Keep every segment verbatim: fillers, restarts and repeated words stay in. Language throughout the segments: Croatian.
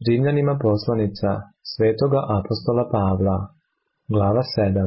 Rimljanima poslanica svetoga apostola Pavla, glava sedam.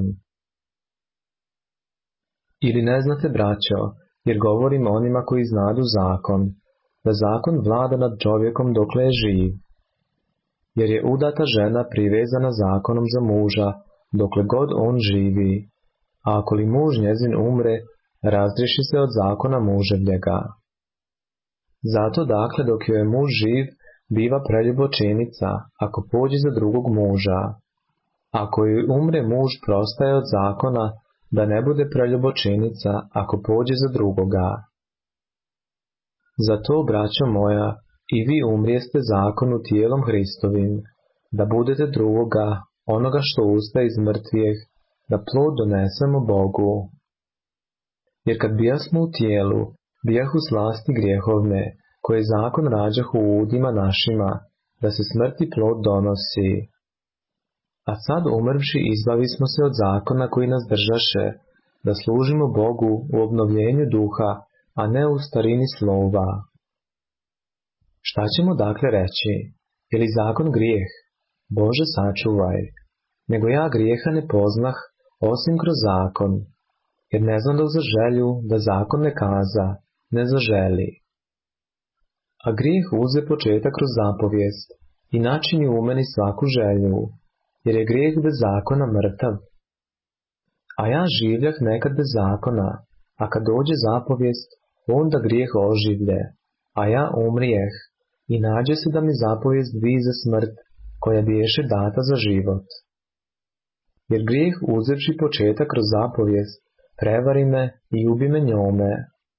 Ili ne znate, braćo, jer govorim onima koji znadu zakon, da zakon vlada nad čovjekom dokle je živ. Jer je udata žena privezana zakonom za muža, dokle god on živi, a ako li muž njezin umre, razriješi se od zakona muževljega. Zato dakle dok joj je muž živ, biva preljubočenica, ako pođe za drugog muža. Ako joj umre muž, prostaje od zakona, da ne bude preljubočenica, ako pođe za drugoga. Zato, braćo moja, i vi umrijeste zakonu tijelom Hristovim, da budete drugoga, onoga što ustaje iz mrtvijeh, da plod donesemo Bogu. Jer kad bijasmo u tijelu, bijahu slasti grijehovne, koje zakon rađahu u udima našima, da se smrti plod donosi. A sad umrvši izbavismo se od zakona koji nas držaše, da služimo Bogu u obnovljenju duha, a ne u starini slova. Šta ćemo dakle reći? Je li zakon grijeh? Bože sačuvaj. Nego ja grijeha ne poznah, osim kroz zakon, jer ne znam da za želju, da zakon ne kaza, ne zaželi. A grijeh uze početak kroz zapovijest i načini u meni svaku želju, jer je grijeh bez zakona mrtav. A ja življah nekad bez zakona, a kad dođe zapovijest, onda grijeh oživlje, a ja umrijeh, i nađe se da mi zapovijest vi za smrt, koja biješe data za život. Jer grijeh uzevši početak kroz zapovijest, prevari me i ubi me njome.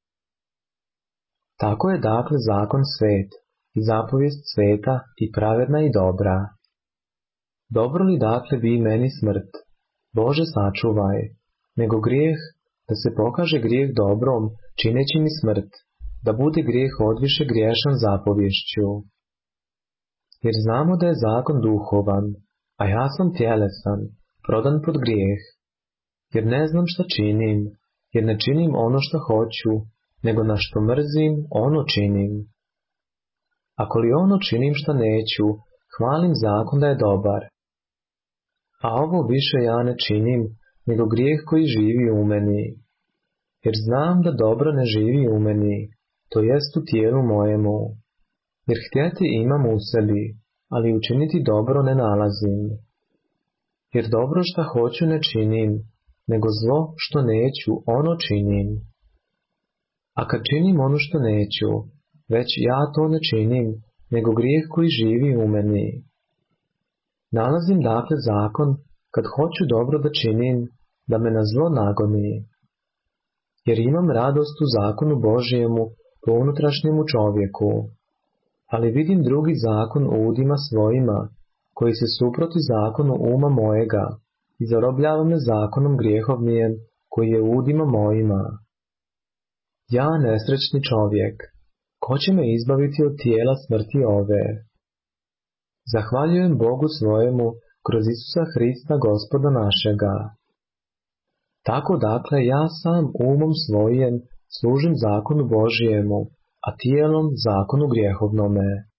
Tako je dakle zakon svet, i zapovijest sveta i pravedna i dobra. Dobro li dakle vi meni smrt? Bože sačuvaj, nego grijeh, da se pokaže grijeh dobrom, čineći mi smrt, da bude grijeh odviše griješan zapovješću. Jer znamo da je zakon duhovan, a ja sam tjelesan, prodan pod grijeh. Jer ne znam šta činim, jer ne činim ono što hoću, nego na što mrzim, ono činim. Ako li ono činim šta neću, hvalim zakon da je dobar. A ovo više ja ne činim, nego grijeh koji živi u meni. Jer znam da dobro ne živi u meni, to jest u tijelu mojemu. Jer htjeti imam u sebi, ali učiniti dobro ne nalazim. Jer dobro šta hoću ne činim, nego zlo što neću, ono činim. A kad činim ono što neću, već ja to ne činim, nego grijeh koji živi u meni. Nalazim dakle zakon, kad hoću dobro da činim, da me na zlo nagoni. Jer imam radost u zakonu Božijemu po unutrašnjemu čovjeku, ali vidim drugi zakon u udima svojima, koji se suproti zakonu uma mojega, i zarobljava me zakonom grijehovnijem, koji je u udima mojima. Ja, nesrećni čovjek, ko će me izbaviti od tijela smrti ove? Zahvaljujem Bogu svojemu kroz Isusa Hrista Gospoda našega. Tako dakle ja sam umom svojim služim zakonu Božijemu, a tijelom zakonu grijehovnome.